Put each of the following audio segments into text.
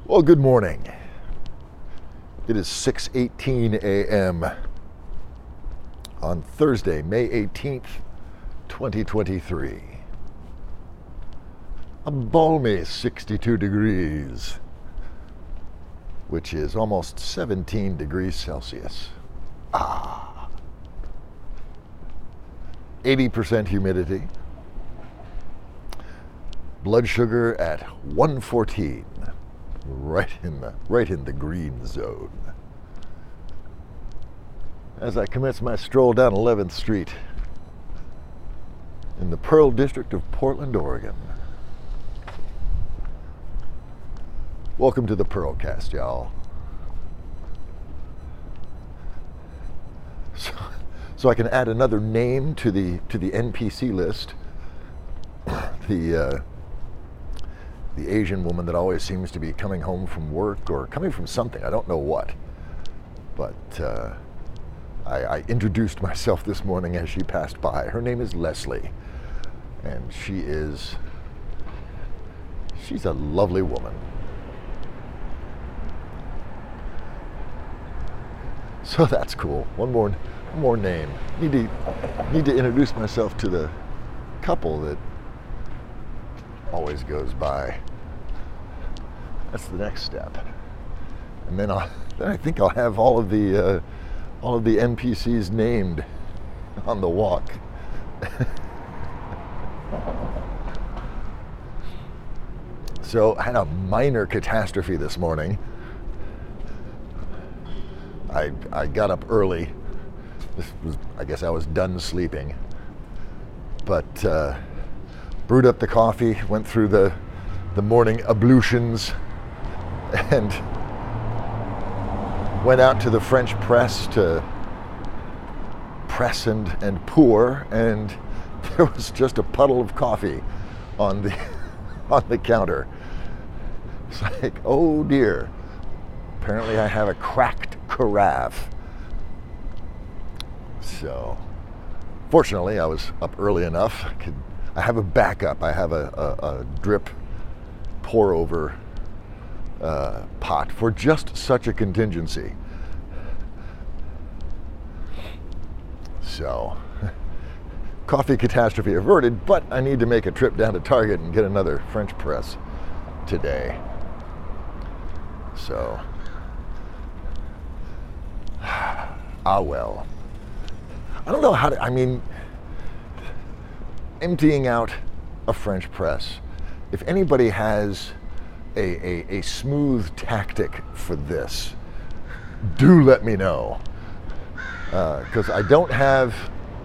Well, good morning. It is 6:18 a.m. on Thursday, May 18th, 2023. A balmy 62 degrees, which is almost 17 degrees Celsius. 80% humidity. Blood sugar at 114. Right in the green zone. As I commence my stroll down 11th Street in the Pearl District of Portland, Oregon. Welcome to the Pearlcast, y'all. So I can add another name to the NPC list. The Asian woman that always seems to be coming home from work or coming from something, I don't know what. But I introduced myself this morning as she passed by. Her name is Leslie, and she's a lovely woman. So that's cool. One more name. Need to introduce myself to the couple that always goes by. That's the next step, and then I think I'll have all of the NPCs named on the walk. So I had a minor catastrophe this morning. I got up early. I guess I was done sleeping, but brewed up the coffee, went through the morning ablutions, and went out to the French press to press and pour, and there was just a puddle of coffee on the counter. It's like, oh dear, apparently I have a cracked carafe. So fortunately I was up early enough. I have a backup. I have a drip pour over pot for just such a contingency. So, coffee catastrophe averted, but I need to make a trip down to Target and get another French press today. So, well. I don't know how to, emptying out a French press. If anybody has a smooth tactic for this, do let me know. Because I don't have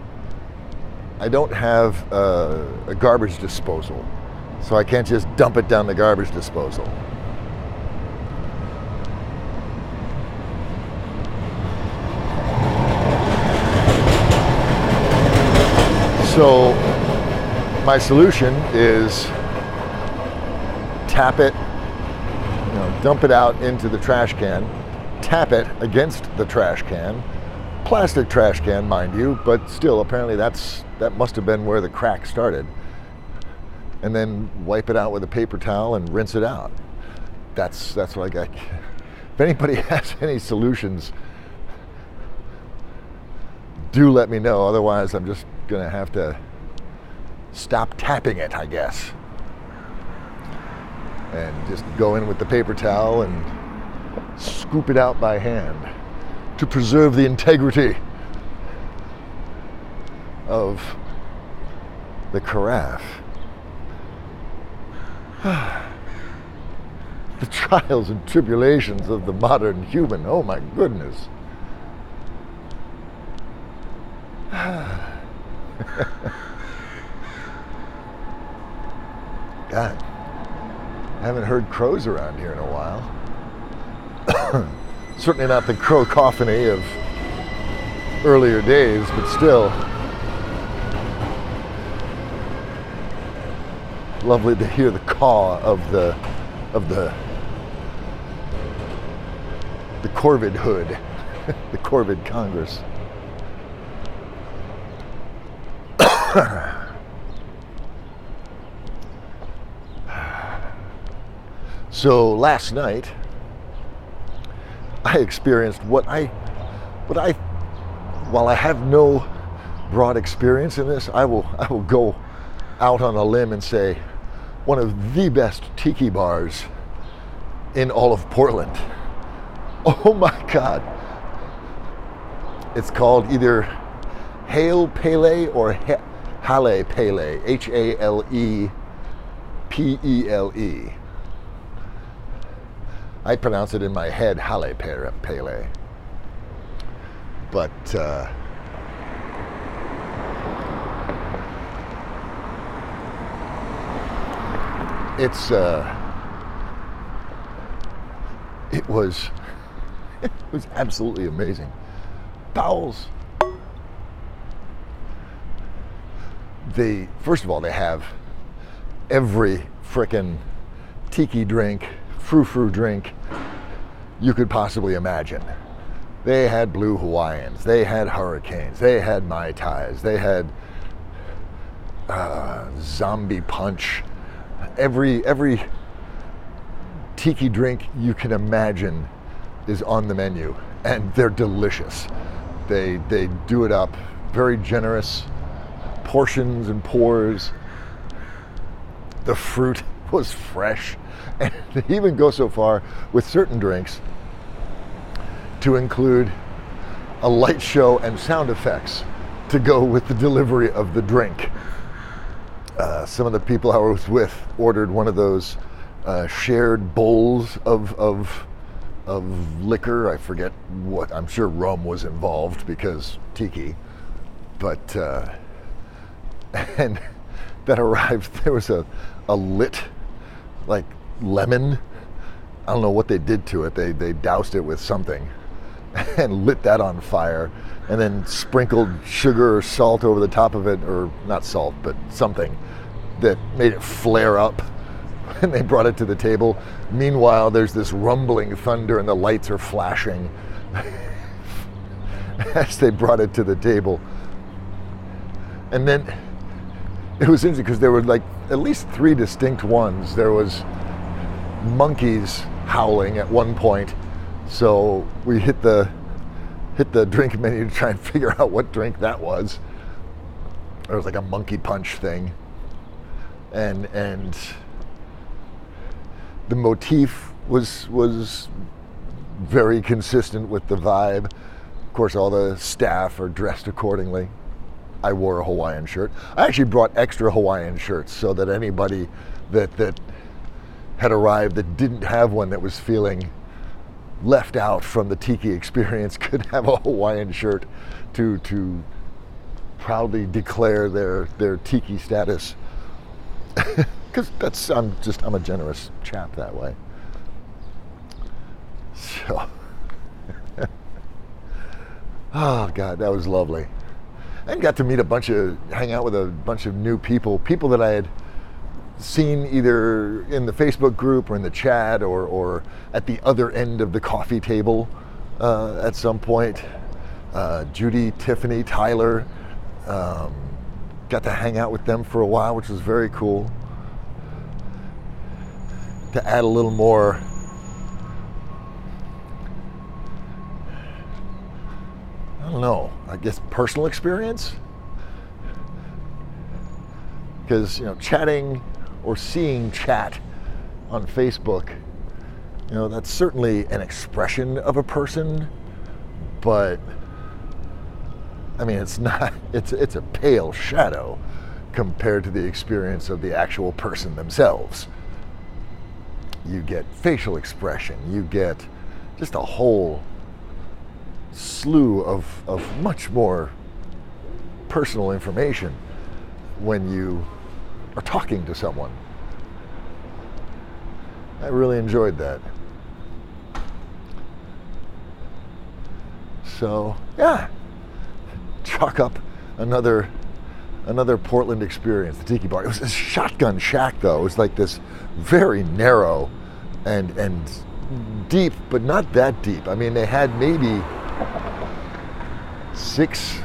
a garbage disposal, so I can't just dump it down the garbage disposal. So my solution is tap it, dump it out into the trash can, tap it against the trash can, plastic trash can, mind you, but still, apparently that must have been where the crack started, and then wipe it out with a paper towel and rinse it out. That's what I got. If anybody has any solutions, do let me know. Otherwise, I'm just gonna have to stop tapping it, I guess, and just go in with the paper towel and scoop it out by hand to preserve the integrity of the carafe. The trials and tribulations of the modern human. Oh my goodness. God, I haven't heard crows around here in a while. Certainly not the crow cacophony of earlier days, but still lovely to hear the caw of the corvid hood, the corvid Congress. So last night, I experienced while I have no broad experience in this, I will go out on a limb and say one of the best tiki bars in all of Portland. Oh my God. It's called either Hale Pele or Hale Pele, Halepele. I pronounce it in my head Hale Pele. But it was absolutely amazing. Bowels. First of all, they have every frickin' tiki drink, frou-frou drink you could possibly imagine. They had Blue Hawaiians, they had Hurricanes, they had Mai Tais, they had Zombie Punch. Every tiki drink you can imagine is on the menu, and they're delicious. They do it up, very generous portions and pours. The fruit was fresh, and they even go so far with certain drinks to include a light show and sound effects to go with the delivery of the drink. Some of the people I was with ordered one of those shared bowls of liquor. I forget what. I'm sure rum was involved because tiki. But and that arrived. There was a lit like lemon. I don't know what they did to it. They doused it with something and lit that on fire, and then sprinkled sugar or salt over the top of it, or not salt, but something that made it flare up. And they brought it to the table. Meanwhile, there's this rumbling thunder and the lights are flashing as they brought it to the table. And then it was interesting because there were like at least 3 distinct ones. There was monkeys howling at one point. So we hit the drink menu to try and figure out what drink that was. There was like a monkey punch thing. And the motif was very consistent with the vibe. Of course, all the staff are dressed accordingly. I wore a Hawaiian shirt. I actually brought extra Hawaiian shirts so that anybody that had arrived that didn't have one, that was feeling left out from the tiki experience, could have a Hawaiian shirt to proudly declare their tiki status. Because I'm a generous chap that way. So, oh God, that was lovely. And got to hang out with a bunch of new people that I had seen either in the Facebook group or in the chat or at the other end of the coffee table at some point. Judy, Tiffany, Tyler, got to hang out with them for a while, which was very cool. To add a little more I don't know, I guess personal experience. Because, chatting or seeing chat on Facebook, that's certainly an expression of a person, but I mean, it's a pale shadow compared to the experience of the actual person themselves. You get facial expression, you get just a whole slew of much more personal information when you are talking to someone. I really enjoyed that. So, yeah, chalk up another Portland experience, the Tiki Bar. It was a shotgun shack, though. It was like this very narrow and deep, but not that deep. I mean, they had maybe six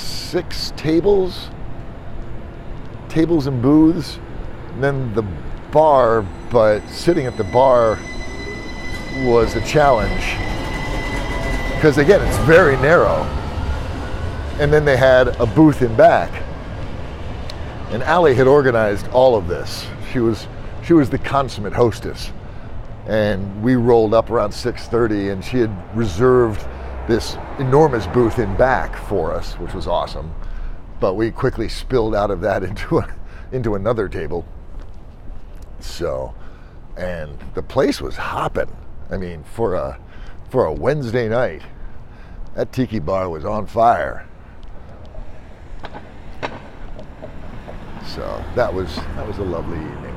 tables and booths, and then bar, but sitting at the bar was a challenge. Because again, it's very narrow. And then they had a booth in back. And Allie had organized all of this. She was the consummate hostess. And we rolled up around 6:30, and she had reserved this enormous booth in back for us, which was awesome. But we quickly spilled out of that into another table. So, and the place was hopping. I mean, for a Wednesday night, that tiki bar was on fire. So that was a lovely evening.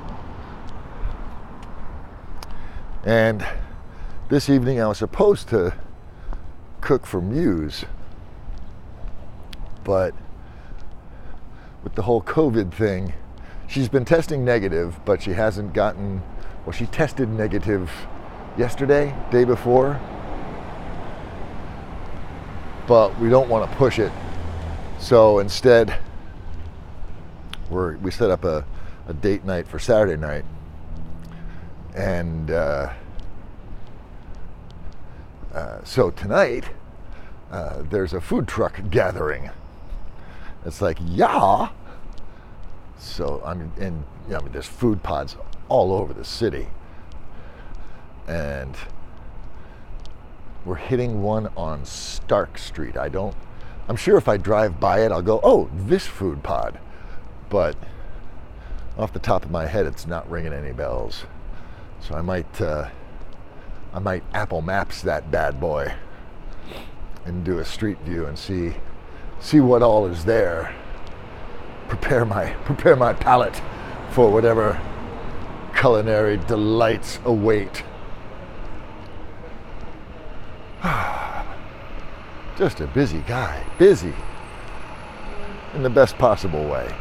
And this evening I was supposed to cook for Muse, but with the whole COVID thing, she's been testing negative, but she hasn't gotten, well, she tested negative yesterday, day before, but we don't want to push it. So instead, we set up a date night for Saturday night, and so tonight there's a food truck gathering. It's like, yeah. So there's food pods all over the city, and we're hitting one on Stark Street. I'm sure if I drive by it, I'll go, oh, this food pod. But off the top of my head, it's not ringing any bells. So I might Apple Maps that bad boy and do a street view and see what all is there. Prepare my palate for whatever culinary delights await. Just a busy guy, busy in the best possible way.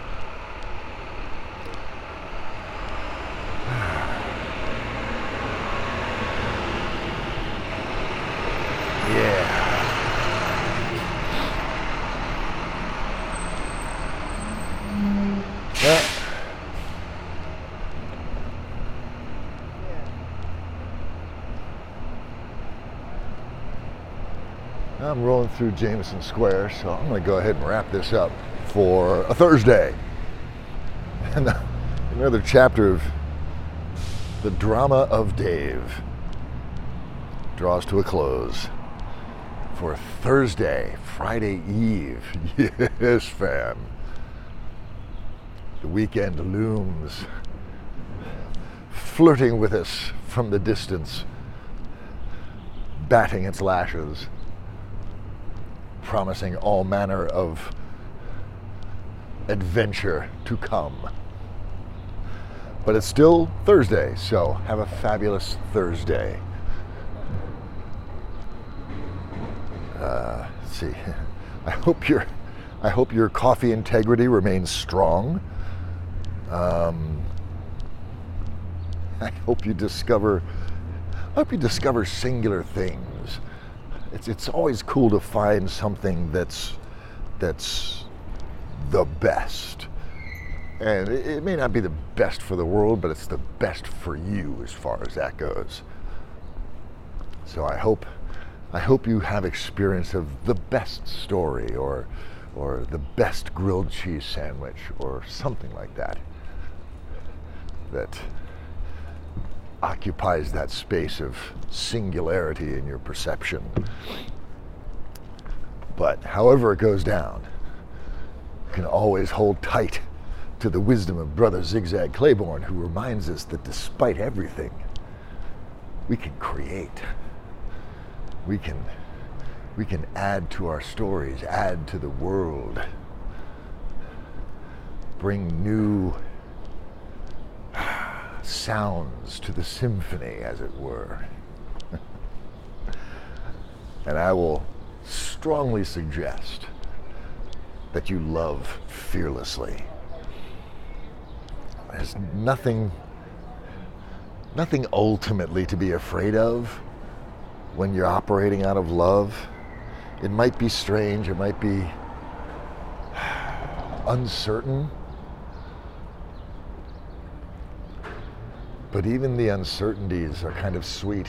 I'm rolling through Jameson Square, so I'm going to go ahead and wrap this up for a Thursday. And another chapter of the drama of Dave draws to a close for Thursday, Friday Eve. Yes, fam. The weekend looms, flirting with us from the distance, batting its lashes, promising all manner of adventure to come. But it's still Thursday, so have a fabulous Thursday. Let's see. I hope your coffee integrity remains strong. I hope you discover singular things. It's always cool to find something that's the best. And it may not be the best for the world, but it's the best for you as far as that goes. So I hope you have experience of the best story or the best grilled cheese sandwich or something like that occupies that space of singularity in your perception. But however it goes down, you can always hold tight to the wisdom of Brother Zigzag Claiborne, who reminds us that despite everything, we can create. We can add to our stories, add to the world, bring new sounds to the symphony, as it were. And I will strongly suggest that you love fearlessly. There's nothing ultimately to be afraid of when you're operating out of love. It might be strange, it might be uncertain, But even the uncertainties are kind of sweet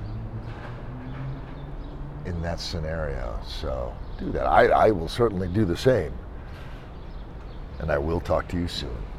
in that scenario. So do that. I will certainly do the same. And I will talk to you soon.